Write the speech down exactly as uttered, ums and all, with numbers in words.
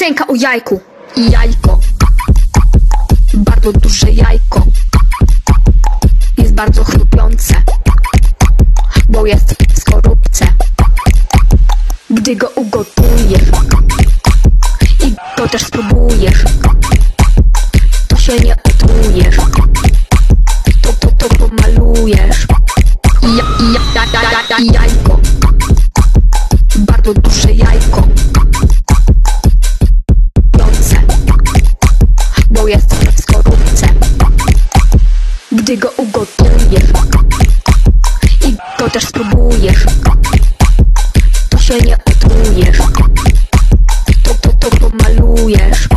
Piosenka o jajku. Jajko, bardzo duże jajko, jest bardzo chrupiące, bo jest w skorupce. Gdy go ugotujesz i go też spróbujesz, to się nie otrujesz, to, to, to pomalujesz. Ja, ja, ja, ja, ja, jajko, bardzo duże jajko, bo jest w skorupce. Gdy go ugotujesz i go też spróbujesz, to się nie otrujesz, to, to, to pomalujesz.